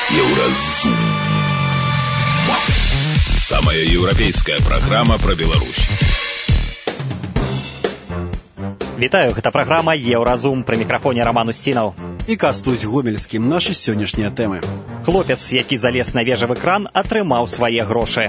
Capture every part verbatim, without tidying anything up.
Еўразум. Самая еўрапейская праграма пра Беларусь. Вітаю, гэта праграма Еўразум, пры мікрафоне Роман Устінаў. І Кастусь Гомельскі, нашы сённяшнія тэмы. Хлопец, які залез на вежавы кран, атрымаў свае грошы.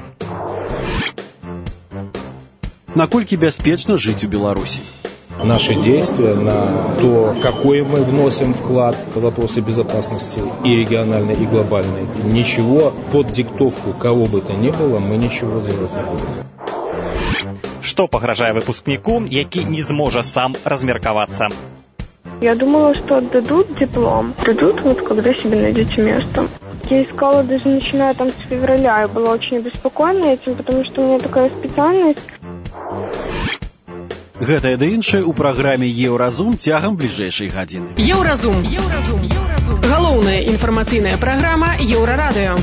Наколькі бяспечна жыць у Беларуси? Наши действия на то, какой мы вносим вклад в вопросы безопасности и региональной, и глобальной. Ничего под диктовку кого бы то ни было, мы ничего делать не будем. Што пагражае выпускніку, які не зможа сам размеркавацца? Я думала, что отдадут диплом. Дадут, вот когда себе найдете место. Я искала даже начиная там с февраля. Я была очень обеспокоена этим, потому что у меня такая специальность. Гэтае да іншае ў праграме Еўразум цягам бліжэйшай гадзіны. Еўразум. Еўразум. Еўразум. Галоўная інфармацыйная праграма Еўрарадыё.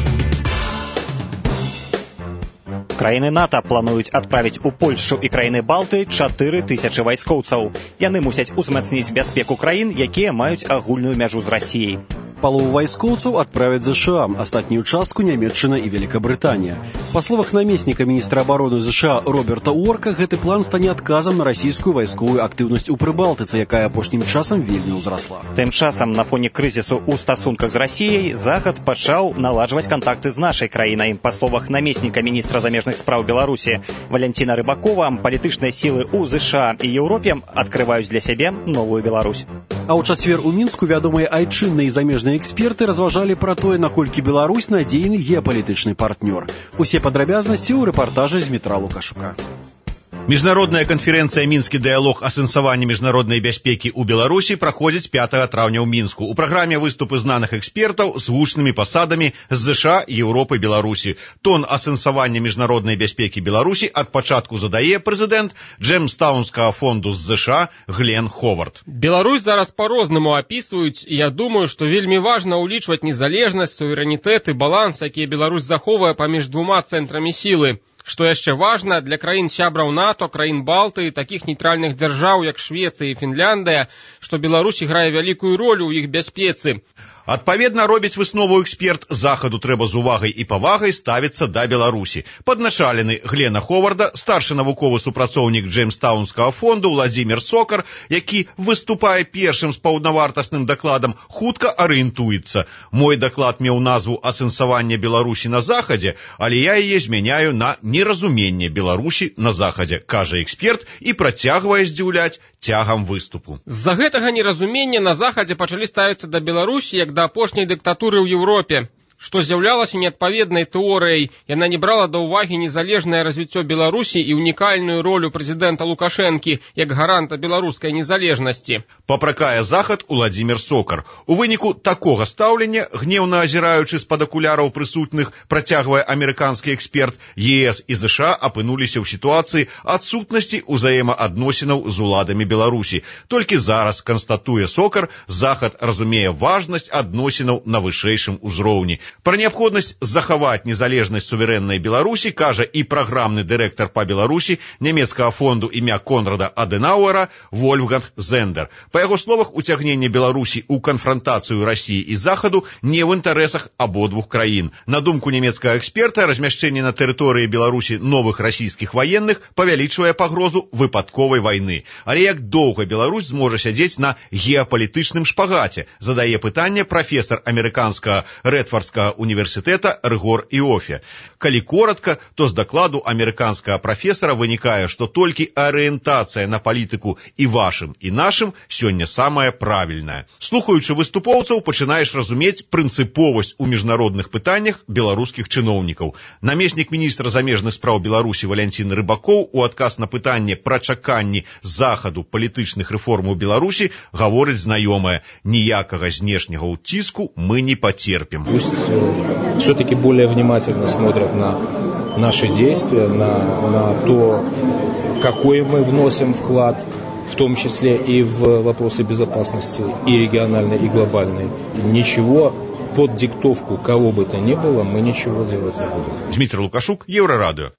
Краіны НАТО плануюць адправіць у Польшчу і краіны Балты чатыры тысячы вайскоўцаў. Яны мусяць узмацніць бяспеку краін, якія маюць агульную мяжу з Расіяй. Палову вайскоўцаў адправяць ЗША, астатнюю частку Нямецчына і Великабрытанія. Па словах намесніка міністра абароны ЗША Роберта Уорка, гэты план стане адказам на расійскую вайсковую актыўнасць у Прыбалтыцы, якая апошнім часам вельмі ўзрасла. Тым часам, на фоне крызісу ў стасунках з Расіяй, Захад пачаў наладжваць кантакты з нашай краінай. Па словах намесніка міністра замежных спраў Беларусі Валянціна Рыбакова, палітычныя сілы ў ЗША і Еўропе адкрываюць для сябе новую Беларусь. А ў чацвер у Мінску вядомыя айчынныя і замежныя эксперты разважалі пра тое, наколькі Беларусь надзейны геапалітычны партнёр. Усе падрабязнасці ў рэпартажы з Дмітра Лукашука. Міжнародная канферэнцыя «Мінскі дыялог асэнсавання міжнароднай бяспекі ў Беларусі» праходзіць пятага траўня ў Мінску. У праграме выступы знаных экспертаў з гучнымі пасадамі з ЗША, Еўропы, Беларусі. Тон асэнсавання міжнароднай бяспекі Беларусі ад пачатку задае прэзідэнт Джеймстаунскага фонду з ЗША Глен Ховард. Беларусь зараз па-рознаму апісваюць, і я думаю, што вельмі важна ўлічваць незалежнасць, суверэнітэт і баланс, якія Беларусь захоўвае паміж двума цэнтрамі сілы. Што яшчэ важна, для краін-сябраў НАТО, краін Балты і такіх нейтральных дзяржаў, як Швецыя і Фінляндыя, што Беларусь іграе вялікую ролю ў іх бяспецы. Адпаведна, робіць выснову эксперт, Захаду трэба з увагай і павагай ставіцца да Беларусі. Падначалены Глена Ховарда, старшы навуковы супрацоўнік Джеймстаунскага фонду Владзімір Сокар, які выступае першым з паўнавартасным дакладам, хутка арыентуецца. Мой даклад меў назву «Асэнсаванне Беларусі на Захадзе», але я яе змяняю на «Неразуменне Беларусі на Захадзе», кажа эксперт і працягвае здзіўляць цягам выступу. З-за гэтага неразумення на Захадзе пачалі ставіцца да Беларусі як да апошняй дыктатуры ў Еўропе, што з'яўлялася неадпаведнай тэорыяй. Яна не брала да ўвагі незалежнае развіццё Беларусі і унікальную ролю прэзідэнта Лукашэнкі як гаранта беларускай незалежнасці. Папракае Захад Владзімір Сокар. У выніку такога стаўлення, гневна азіраючы з-пад акуляраў прысутных, працягвае амерыканскі эксперт, ЕС і ЗША апынуліся ў сітуацыі адсутнасці ўзаемаадносінаў з уладамі Беларусі. Толькі зараз, канстатуе Сокар, Захад разумее важнасць адносінаў на вышэйшым узроўні. Пра неабходнасць захаваць незалежнасць суверэннай Беларусі кажа і праграмны дырэктар па Беларусі нямецкага фонду імя Конрада Адэнауэра Вольфганг Зендер. Па яго словах, уцягненне Беларусі ў канфрантацыю Расіі і Захаду не ў інтарэсах абодвух краін. На думку нямецкага эксперта, размяшчэнне на тэрыторыі Беларусі новых расійскіх ваенных павялічвае пагрозу выпадковай вайны. Але як доўга Беларусь зможа сядзець на геапалітычным шпагаце, задае пытанне прафесар амерыканскага Рэдфардскага універсітэта Рыгор Іофе. Калі коратка, то з дакладу амерыканскага прафесара вынікае, што толькі арыентацыя на палітыку і вашым, і нашым сёння самая правільная. Слухаючы выступоўцаў, пачынаеш разумець прынцыповасць у міжнародных пытаннях беларускіх чыноўнікаў. Намеснік міністра замежных спраў Беларусі Валянцін Рыбакоў у адказ на пытанне пра чаканні Захаду палітычных рэформаў Беларусі гаворыць знаёмае: ніякага знешняга ўціску мы не пацерпім. Пусть э, все-таки более внимательно смотрят на наши действия, на, на то, какой мы вносим вклад, в том числе и в вопросы безопасности и региональной, и глобальной. Ничего под диктовку кого бы то ни было, мы ничего делать не будем. Дмитрий Лукашук, Еўрарадыё.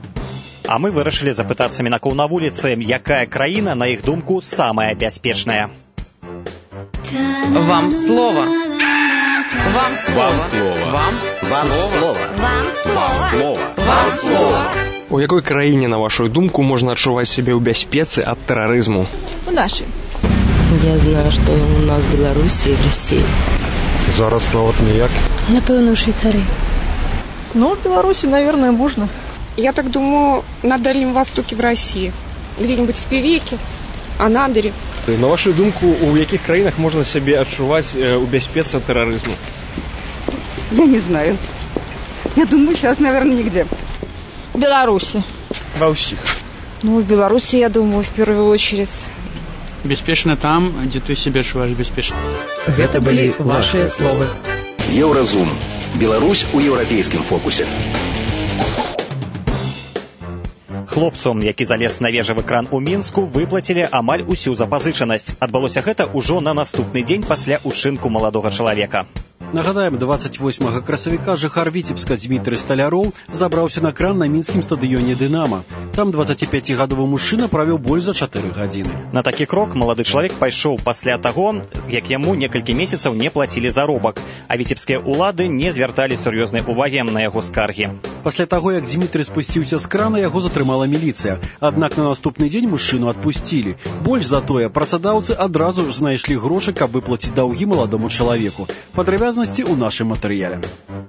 А мы вырашылі запытацца мінакоў на вуліцы, якая краіна, на іх думку, самая бяспечная. Вам слово. Вам слово. Вам слово. Вам слово. Вам слово. У якой краіне, на вашу думку, можна адчуваць сябе ў бяспецы ад тэрарызму? У нашай. Я знаю, што у нас в Беларусі і в России. Зараз нават ніяк. Напэўна, ў Швейцарыі. Ну, в Беларуси, наверное, можно. Я так думаю, на Дальнем Востоке в России. Где-нибудь в Певеке, Анадыре. На вашу думку, у якіх краінах можна сябе адчуваць у бяспецы ад тэрарызму? Я не знаю. Я думаю, сейчас, наверное, нигде. В Беларуси. Во всех. Ну, в Беларуси, я думаю, в первую очередь. Бяспечна там, дзе ты сябе адчуваеш бяспечна. Гэта былі вашыя словы. Еўразум. Беларусь у еўрапейскім фокусе. Хлопцам, які залез на вежавы кран у Мінску, выплацілі амаль усю запазычанасць. Адбылося гэта ўжо на наступны дзень пасля учынку маладога чалавека. Нагадаем, двадцать восьмага красавіка жыхар Віцебска Дмітрый Сталяроў забраўся на кран на мінскім стадыёне «Дынама». Там дваццаціпяцігадовы мужчына правёў больш за чатыры гадзіны. На такі крок малады чалавек пайшоў пасля таго, як яму некалькі месяцаў не плацілі заробак, а віцебскія ўлады не звярталі сур'ёзнай увагі на яго скаргі. Пасля таго, як Дмітрый спусціўся з крана, яго затрымала міліцыя. Аднак на наступны дзень мужчыну адпусцілі. Больш за тое, працадаўцы адразу ж знайшлі грошы, каб выплаціць даўгі маладому чалавеку. Падрабязнасці ў нашым матэрыяле.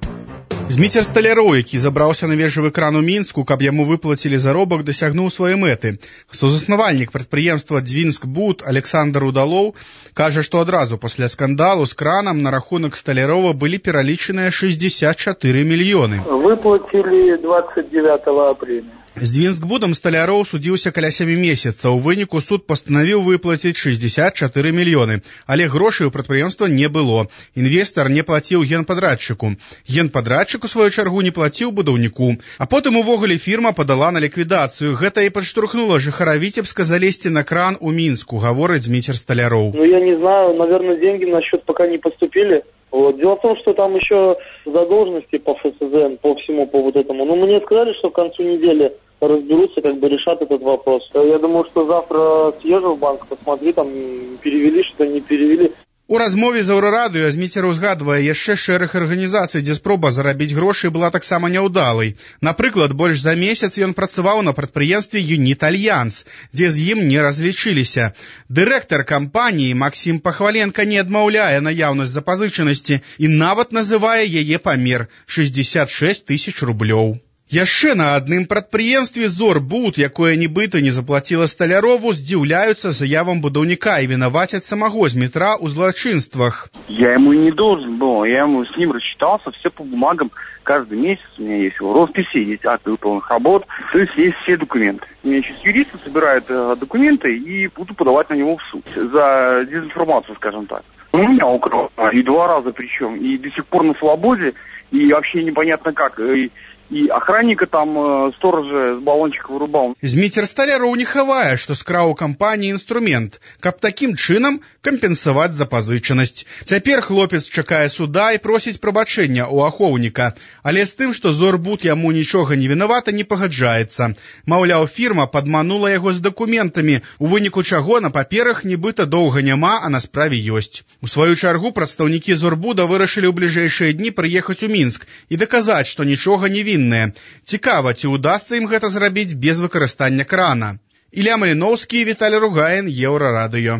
Зміцер Сталяроў, які забраўся на вежавы кран у Мінску, каб яму выплацілі заробак, дасягнуў свае мэты. Сузаснавальнік прадпрыемства «Дзвінскбуд» Александр Удалоў кажа, што адразу пасля скандалу з кранам на рахунак Сталярова былі пералічаныя шестьдесят четыре мільёны. Выплацілі двадцать девятого апреля. З «Дзвінскбудам» Сталяроў судзіўся каля сямі месяцаў. У выніку суд пастанавіў выплаціць шестьдесят четыре мільёны. Але грошай у прадпрыемства не было. Інвестар не плаціў генпадрадчыку. Генпадрадчык, у сваю чаргу, не плаціў будаўніку. А потым увогуле фірма падала на ліквідацыю. Гэта і падштурхнула жыхара Віцебска залезці на кран у Мінску, гаворыць Зміцер Сталяроў. Ну, я не знаю, наверное, деньги на счет пока не поступили. Вот. Дело в том, что там еще задолженности по ФСЗН, по всему по вот этому. Но мне сказали, что к концу недели разберутся, как бы решат этот вопрос. Я думаю, что завтра съезжу в банк, посмотри, там перевели, что не перевели. У размове з Еўрарадыё Зміцер узгадвае яшчэ шэраг арганізацый, дзе спроба зарабіць грошы была таксама няўдалай. Напрыклад, больш за месяц ён працаваў на прадпрыемстве «Юніт Альянс», дзе з ім не разлічыліся. Дырэктар кампаніі Максім Пахваленка не адмаўляе наяўнасць запазычанасці і нават называе яе памер – шестьдесят шесть тысяч рублёў. Яшчэ на адным прадпрыемстве «Зорбуд», якое нібыта не заплаціла Сталярову, здзіўляюцца заявам будаўніка і вінавацяць самого Змітра ў злачынствах. Я ему не должен был, я ему с ним рассчитался, все по бумагам, каждый месяц у меня есть его росписи, есть акты выполненных работ, то есть есть все документы. У меня сейчас юристы собирают э, документы и буду подавать на него в суд за дезинформацию, скажем так. Он у меня украл, и два раза причем, и до сих пор на свободе, и вообще непонятно как, и... І охранника там э, сторожа з балончика вырубаў. Зміцер Сталяроў не хавае, што скраў у кампаніі інструмент, каб такім чынам кампенсаваць запазычанасць. Цяпер хлопец чакае суда і просіць прабачэння ў ахоўніка, але з тым, што Зорбуд яму нічога не вінавата, не пагаджаецца. Маўляў, фірма падманула яго з дакументамі, у выніку чаго на паперах нібыта доўга няма, а на справе ёсць. У сваю чаргу прадстаўнікі Зорбуда вырашылі ў бліжэйшыя дні прыехаць у Мінск і даказаць, што нічога не вінна. Цікава, ці ўдасца ім гэта зрабіць без выкарыстання крана. Ілля Маліноўскі, Віталій Ругаін, Еўрарадыё.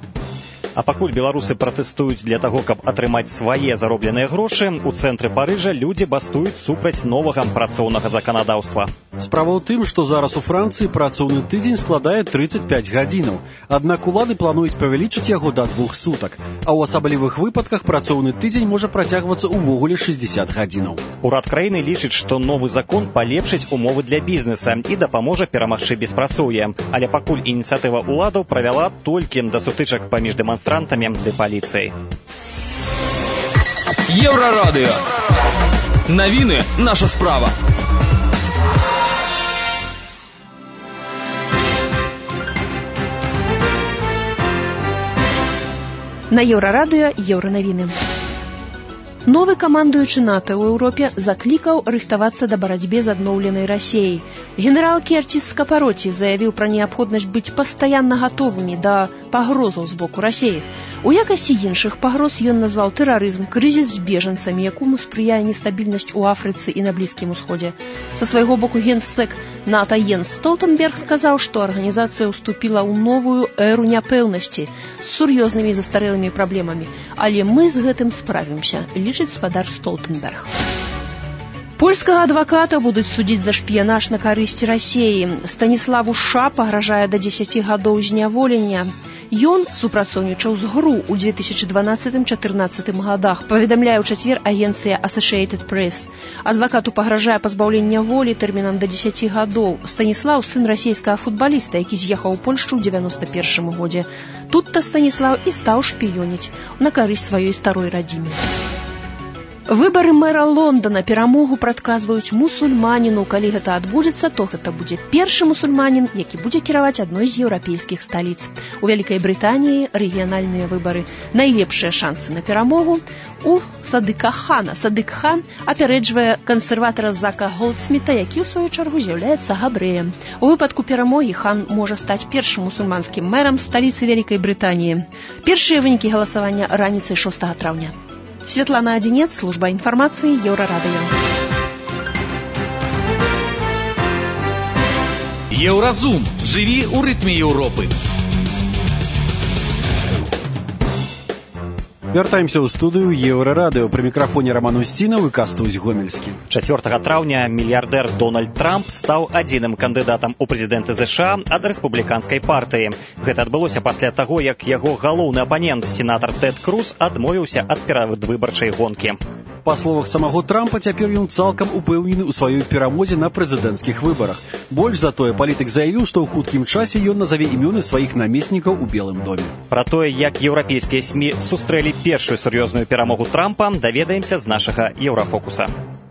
А пакуль беларусы пратэстуюць для таго, каб атрымаць свае заробленыя грошы, у цэнтры Парыжа людзі бастуюць супраць новага працоўнага заканадаўства. Справа ў тым, што зараз у Францыі працоўны тыдзень складае тридцать пять гадзінаў. Аднак улады плануюць павялічыць яго да двух сутак. А ў асаблівых выпадках працоўны тыдзень можа працягвацца ўвогуле шестьдесят гадзінаў. Урад краіны лічыць, што новы закон палепшыць умовы для бізнеса і дапаможа перамагчы беспрацоўе. Але пакуль ініцыятыва ўладаў правяла толькі да сутычак паміж дэманстрантамі ды паліцыяй. Еўрарадыё. Навіны наша справа. На Еўрарадыё еўранавіны. Новы камандуючы НАТО ў Еўропе заклікаў рыхтавацца да барацьбе з адноўленай Расіяй. Генерал Кертис Скапароці заявіў пра неабходнасць быць пастаянна гатовымі да пагрозаў з боку Расіі. У якасці іншых пагроз ён назваў тэрарызм, крызіс з бежанцамі, якому спрыяе нестабільнасць у Афрыцы і на Блізкім Усходзе. Са свайго боку генсек НАТО Йенс Столтенберг сказаў, што арганізацыя ўступіла ў новую эру няпэўнасці з сур'ёзнымі і застарэлымі праблемамі. Але мы з гэтым справімся, лічыць спадар Столтенберг. Польскага адваката будуць судзіць за шпіянаж на карысці Расіі. Станіславу Ша пагражае да дзесяці гадоў зняволення. Ён супрацоўнічаў з ГРУ ў две тысячы дванаццатым — чатырнаццатым гадах, паведамляе ў чацвер агенцыя Associated Press. Адвакату пагражае пазбаўлення волі тэрмінам да дзесяці гадоў. Станіслаў сын расійскага футбаліста, які з'ехаў у Польшчу ў дзевяноста першым годзе. Тут-то Станіслаў і стаў шпіёніць на карысць сваёй старой радзімы. Выбары мэра Лондона перамогу прадказваюць мусульманіну. Калі гэта адбудзецца, то гэта будзе першы мусульманін, які будзе кіраваць адной з еўрапейскіх сталіц. У Вялікай Брытаніі рэгіянальныя выбары. Найлепшыя шансы на перамогу у Садыка Хана. Садык Хан апярэджвае кансерватара Зака Голдсміта, які ў сваю чаргу з'яўляецца габрэем. У выпадку перамогі Хан можа стаць першым мусульманскім мэрам сталіцы Вялікай Брытаніі. Першыя вынікі галасавання раніцай шостага траўня. Светлана Адзінец, служба інфармацыі, Еўрарадыё. Еўразум. Жыві ў рытме Еўропы. Вяртаемся ў студыю Еўрарадыё. Пры мікрафоне Роман Устінаў і Кастусь Гомельскі. чацвёртага траўня мільярдэр Дональд Трамп стаў адзіным кандыдатам у прэзідэнты ЗША ад рэспубліканскай партыі. Гэта адбылося пасля таго, як яго галоўны апанент, сенатар Тэд Круз, адмовіўся ад перадвыбарчай гонкі. Па словах самого Трампа, цяпер ён цалкам упэўнены ў сваёй перамозе на прэзідэнцкіх выбарах. Больш за тое, палітык заявіў, што ў хуткім часе ён назаве імёны сваіх намеснікаў у Белым доме. Пра тое, як еўрапейскія СМІ сустрэлі першую сур'ёзную перамогу Трампа, даведаемся з нашага Еўрафокуса.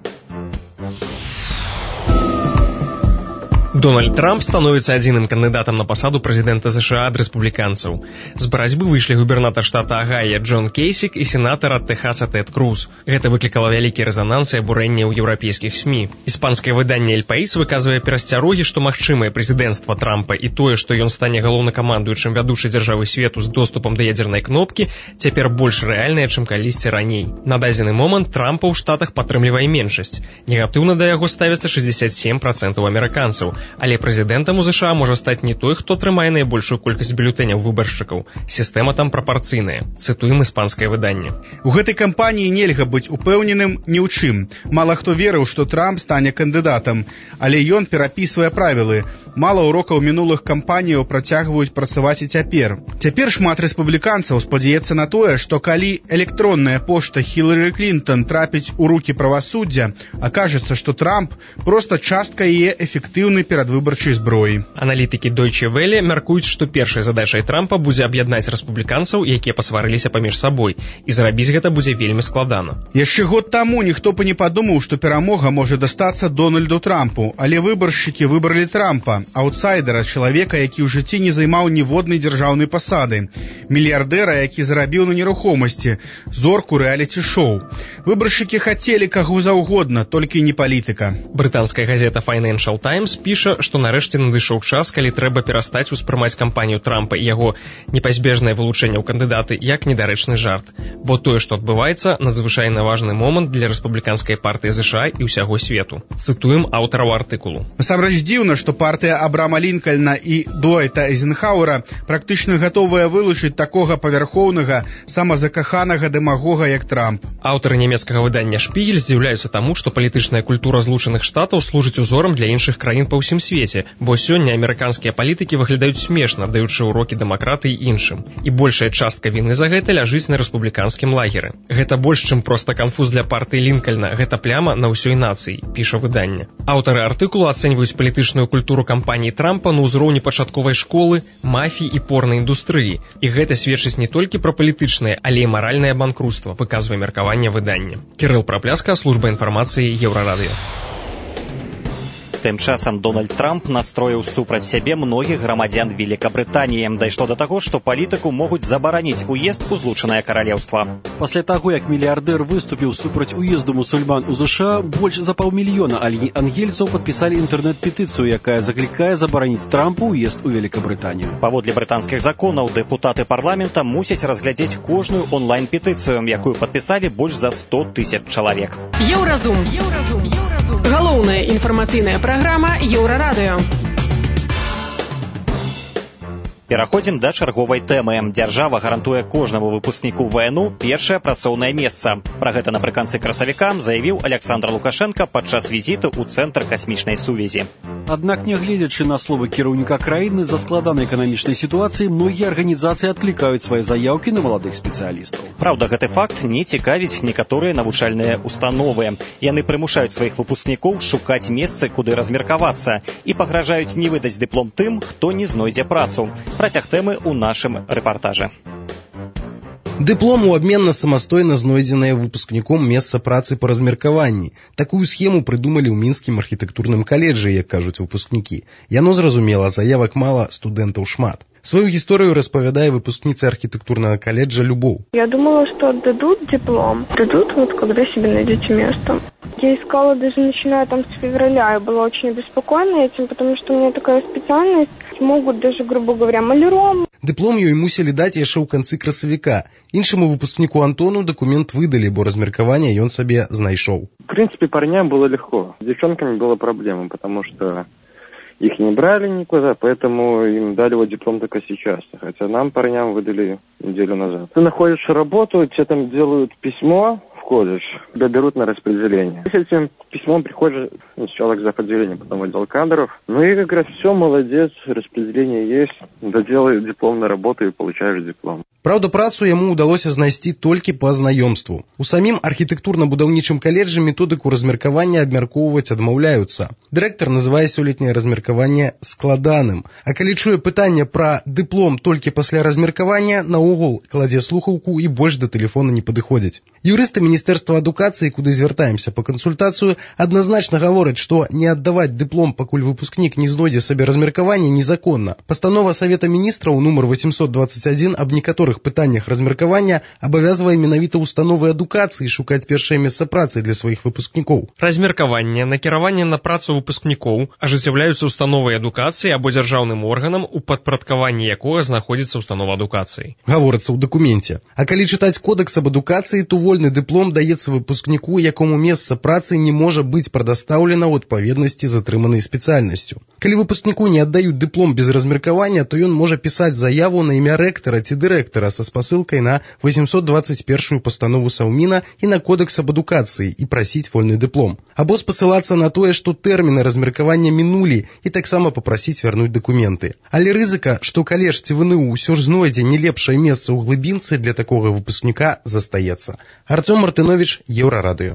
Дональд Трамп становіцца адзіным кандыдатам на пасаду прэзідэнта ЗША ад рэспубліканцаў. З барацьбы выйшлі губернатар штата Агая Джон Кейсік і сенатар ад Тэхаса Тэд Круз. Гэта выклікала вялікі рэзананс і абурэнне ў еўрапейскіх СМІ. Іспанскае выданне «Эль Паís» выказвае перасцярогі, што магчымае прэзідэнцтва Трампа і тое, што ён стане галоўнакамандуючым вядучай дзяржавы свету з доступам да ядзернай кнопкі, цяпер больш рэальнае, чым калісьці раней. На дадзены момант Трампа ў штатах падтрымлівае меншасць. Негатыўна да яго ставіцца шэсцьдзесят сем працэнтаў амерыканцаў. Але прэзідэнтам у ЗША можа стаць не той, хто атрымае найбольшую колькасць бюлетэняў выбаршчыкаў. Сістэма там прапарцыйная. Цытуем іспанскае выданне. У гэтай кампаніі нельга быць упэўненым ні ў чым. Мала хто верыў, што Трамп стане кандыдатам, але ён перапісвае правілы. Мала урокаў мінулых кампаніяў працягваюць працаваць і цяпер. Цяпер шмат рэспубліканцаў спадзяецца на тое, што калі электронная пошта Хілары Клінтон трапіць у рукі правасуддзя, акажацца, што Трамп проста частка яе эфектыўнай перадвыбарчай зброі. Аналітыкі Deutsche Welle мяркуюць, што першай задачай Трампа будзе аб'яднаць рэспубліканцаў, якія пасварыліся паміж сабой, і зрабіць гэта будзе вельмі складана. Яшчэ год таму ніхто б не падумаў, што перамога можа дастацца Дональду Трампу, але выбаршчыкі выбралі Трампа, аўтсайдера, чалавека, які ў жыцці не займаў ніводнай дзяржаўнай пасады, мільярдэра, які зарабіў на нерухомасці, зорку рэаліці-шоу. Выбаршчыкі хацелі каго заўгодна, толькі не палітыка. Брытанская газета Financial Times піша, што нарэшце надышоў час, калі трэба перастаць успрымаць кампанію Трампа і яго непазбежнае вылучэнне ў кандыдаты як недарэчны жарт. Бо тое, што адбываецца, надзвычайна важны момант для рэспубліканскай партыі ЗША і ўсяго свету. Цытуем аўтараў артыкулу. Насамрэч дзіўна, што партыя Абрама Лінкальна і Дуайта Эйзенхауэра практычна гатовая вылучыць такога павярхоўнага, самазакаханага дэмагога, як Трамп. Аўтары нямецкага выдання «Шпігель» здзіўляюцца таму, што палітычная культура Злучаных Штатаў служыць узорам для іншых краін па ўсім свеце, бо сёння амерыканскія палітыкі выглядаюць смешна, даючы ўрокі дэмакратыі іншым. І большая частка віны за гэта ляжыць на рэспубліканскім лагеры. Гэта больш, чым проста канфуз для партыі Лінкальна, гэта пляма на ўсёй нацыі, піша выданне. Аўтары артыкулу ацэньваюць палітычную культуру кампаніі Трампа на ўзроўні пачатковай школы, мафіі і порнай індустрыі. І гэта сведчыць не толькі пра палітычнае, але і маральнае банкруцтва, выказвае меркаванне выдання. Кірыл Прапляска, служба інфармацыі, Еўрарадыё. Тым часам Дональд Трамп настроіў супраць сябе многіх грамадзян Великабрытаніі. Дайшло да таго, што палітыку могуць забараніць уезд у Злучанае Каралеўства. Пасля таго, як мільярдэр выступіў супраць уезду мусульман у ЗША, больш за паўмільёна ангельцаў падпісалі інтэрнэт-петыцыю, якая заклікае забараніць Трампу уезд у Великабрытанію. Паводле брытанскіх законаў, дэпутаты парламента мусяць разглядзець кожную онлайн-петыцыю, якую падпісалі больш за сто тысяч чалавек. Еўразум. Еўразум. Еўразум. Галоўная інфармацыйная праграма Еўрарадыё. Пераходзім да чарговай тэмы. Дзяржава гарантуе кожнаму выпускніку ВНУ першае працоўнае месца. Пра гэта напрыканцы красавіка заявіў Александр Лукашенко падчас візіту ў Цэнтр касмічнай сувязі. Аднак, нягледзячы на словы кіраўніка краіны, за складанай эканамічнай сітуацыі многія арганізацыі адклікаюць свае заяўкі на маладых спецыялістаў. Праўда, гэты факт не цікавіць некаторыя навучальныя установы. Яны прымушаюць сваіх выпускнікоў шукаць месцы, куды размеркавацца, і пагражаюць не выдаць дыплом тым, хто не знойдзе працу. Працяг тэмы ў нашым рэпартажы. Дыплом у абмен на самастойна знойдзенае выпускніком месца працы па размеркаванні. Такую схему прыдумалі ў мінскім архітэктурным каледжы, як кажуць выпускнікі. Яно зразумела, заявак мала, студэнтаў шмат. Свою гісторыю распавядае выпускніца архитектурного колледжа Любоў. Я думала, что дадут диплом. Дадут, вот когда себе найдете место. Я искала даже начиная там с февраля. Я была очень обеспокоена этим, потому что у меня такая специальность. Могут даже, грубо говоря, маляром. Дыплом ёй мусілі даць яшчэ ў канцы красавіка. Іншаму выпускніку Антону документ выдалі, бо размеркаванне ён сабе знайшоў. В принципе, парням было легко. С девчонками была проблема, потому что их не брали никуда, поэтому им дали вот диплом только сейчас. Хотя нам, парням, выдали неделю назад. Ты находишь работу, тебе там делают письмо в колледж, тебя берут на распределение. С этим письмом приходишь сначала к завотделению, потом в отдел кадров. Ну и как раз все, молодец, распределение есть, доделай диплом на работу и получаешь диплом. Праўда, працу яму ўдалося знайсці толькі па знаёмству. У самім архітэктурна-будаўнічым каледжы методыку размеркавання абмяркоўваць адмаўляюцца. Дырэктар называе сёлетняе размеркаванне складаным. А калі чуе пытанне пра дыплом толькі пасля размеркавання, наогул кладзе слухаўку і больш да тэлефона не падыходзяць. Юрысты Міністэрства адукацыі, куды звяртаемся па кансультацыю, адназначна гавораць, што не аддаваць дыплом, пакуль выпускнік не знойдзе сабе размеркаванне, незаконна. Пастанова Савета Міністраў нумар восемьсот двадцать один аб некаторых пытаннях размеркавання абавязвае менавіта установы адукацыі шукаць першае месца працы для сваіх выпускнікоў. Размеркаванне, накіраванне на працу выпускнікоў ажыццяўляюцца установай адукацыі або дзяржаўным органам, у падпарадкаванні якога знаходзіцца установа адукацыі. Гаворыцца ў дакуменце. А калі чытаць кодекс аб адукацыі, то вольны дыплом даецца выпускніку, якому месца працы не можа быць прадастаўлена ў адпаведнасці з атрыманай спецыяльнасцю. Калі выпускніку не аддаюць дыплом без размеркавання, то ён можа пісаць заяву на імя рэктара ці дырэктара со спасылкай на восемьсот двадцать первую пастанову Саўміна і на кодекс аб адукацыі і прасіць вольны дыплом. Або спасылацца на тое, што тэрміны размеркавання мінулі, і таксама папрасіць вярнуць дакументы. Але рызыка, што каледж ці ВНУ ўсё ж знойдзе не лепшае месца ў глыбінцы для такога выпускніка, застаецца. Артём Мартынович, Еўрарадыё.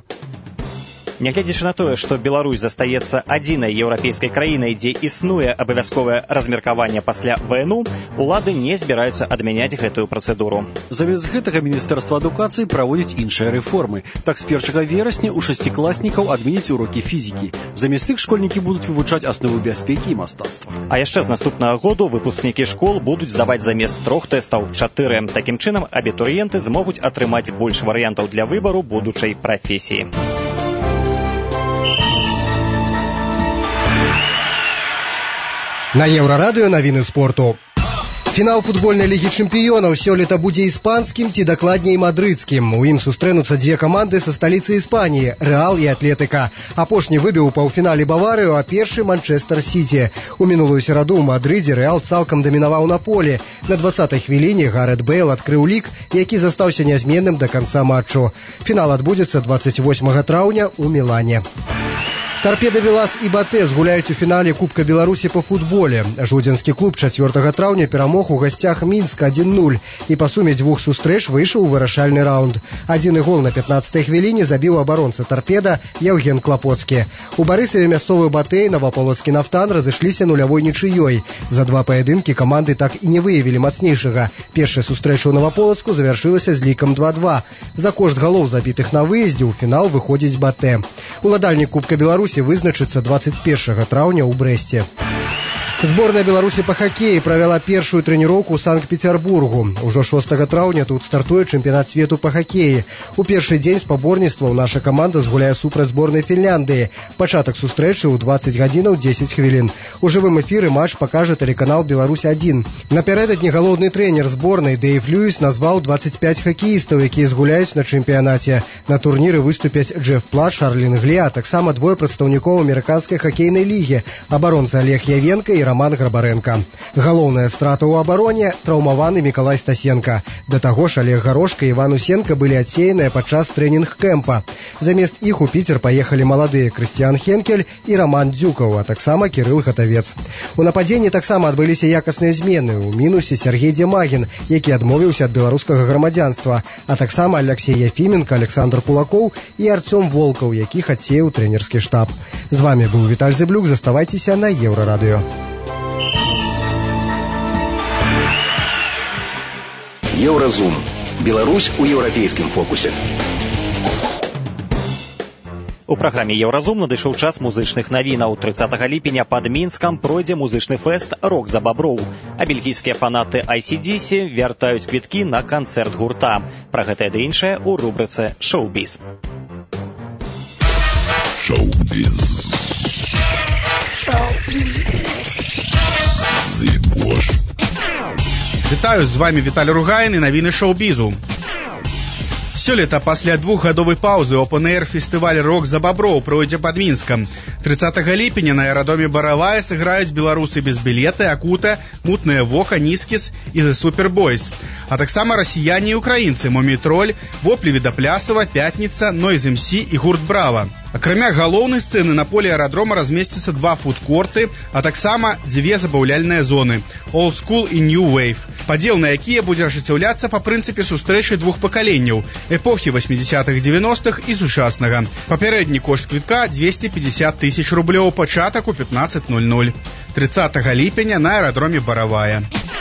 Нягледзячы на тое, што Беларусь застаецца адзінай еўрапейскай краінай, дзе існуе абавязковае размеркаванне пасля ВНУ, улады не збіраюцца адмяняць гэтую працэдуру. Замест гэтага Міністэрства адукацыі праводзіць іншыя рэформы. Так, з першага верасня ў шасцікласнікаў адменяць урокі фізікі. Замест іх школьнікі будуць вывучаць асновы бяспекі і мастацтва. А яшчэ з наступнага году выпускнікі школ будуць здаваць замест трох тэстаў чатыры. Такім чынам, абітурыенты змогуць атрымаць больш варыянтаў для выбару будучай прафесіі. На Еўрарадыё навіны спорту. Фінал футбольнай лігі чэмпіёнаў сёлета будзе іспанскім ці дакладней мадрыдскім. У ім сустрэнуцца дзве каманды са сталіцы Іспаніі, Рэал і Атлетыка. Апошні выбіў у паўфінале Баварыю, а першы Манчэстэр Сіці. У мінулую сераду ў Мадрыдзе Рэал цалкам дамінаваў на полі. На дваццатай хвіліне Гарэт Бэйл адкрыў лік, які застаўся нязменным да канца матчу. Фінал адбудзецца дваццаць восьмага траўня ў Мілане. Торпеда Велас і Батэ згуляюць у фінале Кубка Беларусі па футболе. Жодзінскі клуб чацвёртага траўня перамог у гасцях Мінск адзін нуль і па суме дзвюх сустрэч выйшаў у вырашальны раунд. Адзіны гол на пятнаццатай хвіліне забіў абаронца Торпеда Яўген Клапоцкі. У Барысаве мясцовы Батэ і Новаполоцкі Нафтан разышліся нулявой нічыёй. За два паядынкі каманды так і не выявілі мацнейшага. Першая сустрэча ў Новаполоцку завяршылася з лікам два два. За кошт галоў забітых на выездзе ў фінал выходзіць Батэ. Уладальнік Кубка Беларусі вызначыцца двадцать першага траўня ў Брэсце. Зборная Беларусі па хакеі правяла першую трэніроўку ў Санкт-Петербургу. Ужо шостага траўня тут стартуе чэмпіянат свету па хакеі. У першы дзень спаборніцтваў наша каманда згуляе супраць зборнай Фінляндыі. Пачатак сустрэчы ў двадцать гадзінаў дзесяць хвілін. У жывым эфіры матч пакажа тэлеканал Беларусь адзін. Напярэдадні галоўны трэнер зборнай Дэйв Льюіс назваў двадцать пять хакеістаў, якія згуляюць на чэмпіянаце. На турніры выступяць Джеф Плат, Шарлін Гле, а таксама двое прадстаўнікоў амерыканскай хакейнай лігі, абаронца Олег Явенка і Роман Грабаренко. Галоўная страта ў абароне – траўмаваны Мікалай Стасенко. Да таго ж Олег Гарошка і Іван Усенко былі адсеяныя падчас трэнінг-кэмпа. Замест іх у Піцер паехалі маладыя Крысціян Хенкель і Роман Дзюкаў, а таксама Кірыл Гатавец. У нападзенні таксама адбыліся якасныя змены. У мінусе Сергей Демагін, які адмовіўся ад беларускага грамадзянства, а таксама Алексей Яфіменко, Александр Кулакоў і Арцём Волкаў, якіх адсеяў трэнерскі штаб. З вами быў Віталь Зыблюк. Заставайцеся на Еўрарадыё. Еўразум. Беларусь у еўрапейскім фокусе. У праграме «Еўразум» надышоў час музычных навінаў. трыццатага ліпеня пад Мінскам пройдзе музычны фэст «Рок за баброў». А бельгійскія фанаты эй си ди си вяртаюць квіткі на канцэрт гурта. Пра гэтае ды іншае ў рубрыцы «Шоу-біз». Шоу-біз. Шоу-біз. Вітаю, з вами Віталь Ругайн і навіны шоу-бізу. Сёлета пасля двухгадовай паўзы Open-Air фестываль «Рок за баброў» пройдзе пад Мінскам. трыццатага ліпеня на аэрадроме Баравая сыграюць беларусы без білета, Акута, Мутнае воха, Нізкіс і The Superboys. А таксама расіяне і украінцы Мумітроль, Воплі Відаплясава, Пятніца, Нойз эм сі і гурт Брава. Акрамя галоўнай сцэны на поле аэрадрома размесцяцца два фудкорты, а таксама дзве забаўляльныя зоны – Old School і New Wave. Падзел на якія будзе ажыццяўляцца па прынцыпе сустрэчы двух пакаленняў – эпохі восьмідзесятых дзевяностых і сучаснага. Папярэдні кошт квітка – дзвесце пятьдесят тысяч рублёў, пачатак у пятнадцать ноль ноль. трыццатага ліпеня на аэрадроме Баравая.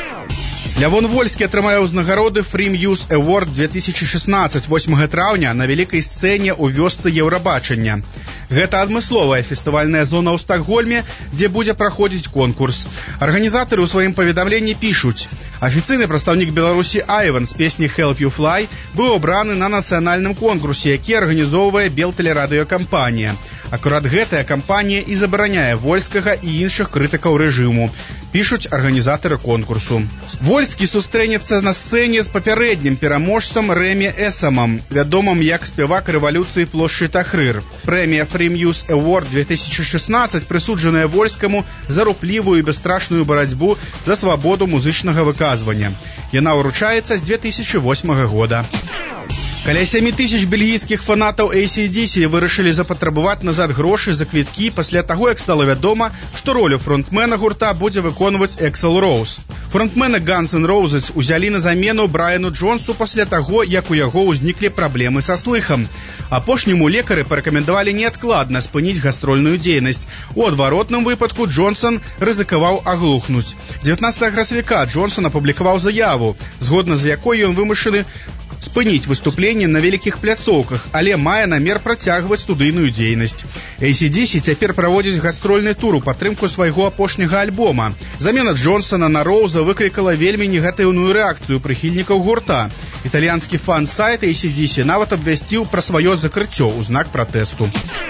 Лявон Вольскі атрымае ўзнагароды Free Muse Award две тысячи шестнадцать восьмага траўня на вялікай сцэне ў вёсцы Еўрабачання. Гэта адмысловая фестывальная зона ў Стакгольме, дзе будзе праходзіць конкурс. Арганізатары ў сваім паведамленні пішуць: афіцыйны прадстаўнік Беларусі Айван з песні «Help You Fly» быў абраны на нацыянальным конкурсе, які арганізоўвае Белтэлерадыёкампанія. Акурат гэтая кампанія і забараняе Вольскага і іншых крытыкаў рэжыму, пішуць арганізатары конкурсу. Вольскі сустрэнецца на сцэне з папярэднім пераможцам Рэмі Эсамам, вядомым як спявак рэвалюцыі плошчы Тахрыр. Прэмія Free Muse Award две тысячи шестнадцать прысуджаная Вольскаму за руплівую і бесстрашную барацьбу за свабоду музычнага выказвання. Яна ўручаецца з две тысячи восьмага года. Каля сямі тысяч бельгійскіх фанатаў эй си ди си вырашылі запатрабаваць назад грошы за квіткі пасля таго, як стала вядома, што ролю фронтмена гурта будзе выконваць Эксел Роуз. Фронтмена Guns N' Roses узялі на замену Брайану Джонсу пасля таго, як у яго ўзніклі праблемы са слыхам. Апошняму лекары парэкамендавалі неадкладна спыніць гастрольную дзейнасць. У адваротным выпадку Джонсон рызыкаваў аглухнуць. дзевятнаццатага красавіка Джонсон апублікаваў заяву, згодна з якой ён вымушаны спыніць выступленне на вялікіх пляцоўках, але мае намер працягваць студыйную дзейнасць. эй си ди си цяпер праводзіць гастрольны тур у падтрымку свайго апошняга альбома. Замена Джонсона на Роуза выклікала вельмі негатыўную рэакцыю прыхільнікаў гурта. Італьянскі фан-сайт эй си ди си нават абвясціў пра сваё закрыццё ў знак пратэсту.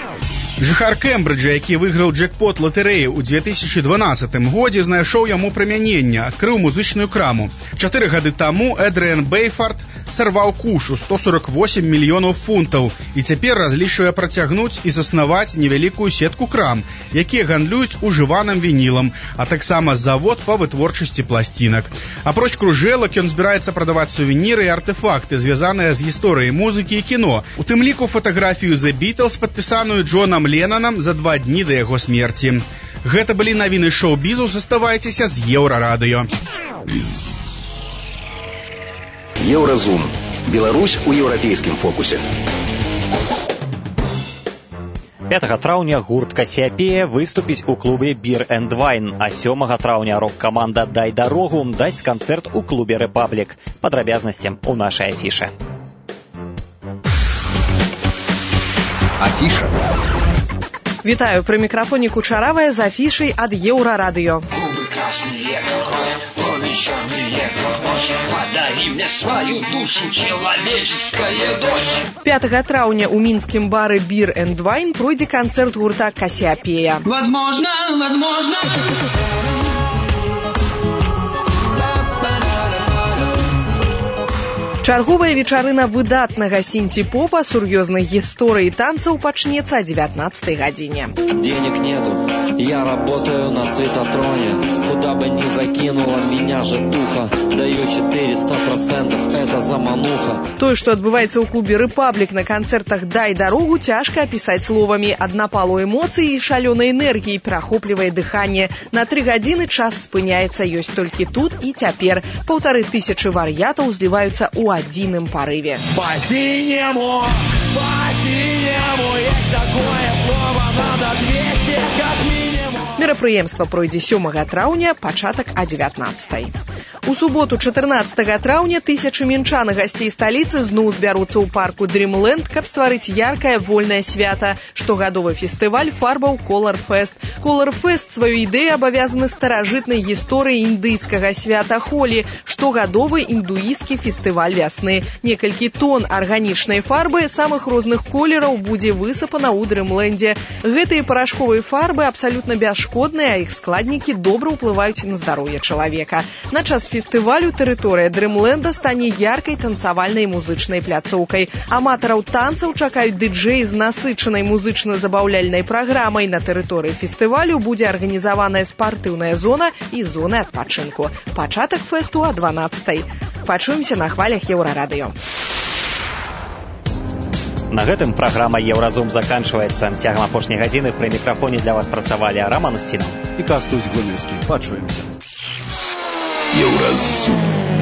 Жыхар Кембриджа, які выйграў джекпот латарэі ў две тысячи дванаццатым годзе, знайшоў яму прымяненне, адкрыў музычную краму. Чатыры гады таму Эдрыан Бейфард сарваў куш у сто сорок восемь мільёнаў фунтаў і цяпер разлічвае працягнуць і заснаваць невялікую сетку крам, якія гандлююць ужываным вінілам, а таксама завод па вытворчасці пласцінак. Апроч кружэлак ён збіраецца прадаваць сувеніры і артефакты, звязаныя з гісторыяй музыкі і кіно, у тым ліку фатаграфію The Beatles, падпісаную Джонам Леннанам за два дні да яго смерці. Гэта былі навіны шоу-бізу, заставайцеся з Еўрарадыё. Еўразум. Беларусь у еўрапейскім фокусе. пятага траўня гурт «Касіапея» выступіць у клубе «Beer and Wine», а сёмага траўня рок-каманда «Дай дарогу» дасць канцэрт у клубе «Рэпаблік». Падрабязнасці ў нашай афішы. Афіша. Вітаю, пры мікрафоне Кучаравая з афішай ад Еўрарадыё. пятага траўня ў мінскім бары «Бир энд Вайн» пройдзе канцэрт гурта «Кассиопея». Возможно, возможно. Чарговая вечарына выдатнага сінці-попа сур'ёзнай гісторыі танцаў пачнецца о девятнадцатой гадзіне. Денег нету, я работаю на цветотроне. Куда бы ни закинула меня же туха, даю четыреста процентов, это замануха. Тое, што адбываецца ў клубе «Рэпаблік» на канцэртах «Дай дарогу», цяжка апісаць словамі. Ад напалу эмоцый і шалёнай энергіі перахоплівае дыханне. На тры гадзіны час спыняецца, ёсць толькі тут і цяпер. Паўтары тысячы вар'ятаў зліваюцца ў адзіным парыве. По-синему, по-синему, есть такое слово, надо двести как минимум. Мерапрыемства пройдзе сёмага траўня, пачатак о девятнадцатой. У суботу чатырнаццатага траўня тысячы мінчан і гасцей сталіцы зноў збяруцца ў парку Дрімленд, каб стварыць яркае вольнае свята. Штогадовы фестываль фарбаў Колар Фест. Колар Фест сваю ідэю абавязаны старажытнай гісторыі індыйскага свята Холі, штогадовы індуісцкі фестываль вясны. Некалькі тон арганічнай фарбы самых розных колераў будзе высыпана ў Дрімлендзе. Гэтыя парашковыя фарбы абсалютна бясшкодныя, а іх складнікі добра ўплываюць на здароўе чалавека. На час фестывалю тэрыторыя Дрімленда стане яркай танцавальнай музычнай пляцоўкай. Аматараў танцаў чакаюць ды-джэі з насычанай музычна-забаўляльнай праграмай. На тэрыторыі фестывалю будзе арганізаваная спартыўная зона і зоны адпачынку. Пачатак фэсту о дванаццатай. Пачуемся на хвалях Еўрарадыё. На гэтым праграма «Еўразум» заканчваецца. Цягам апошняй гадзіны пры мікрафоне для вас працавалі Раман Устінаў і Кастусь Гомельскі. Пачуемся. Еўразум.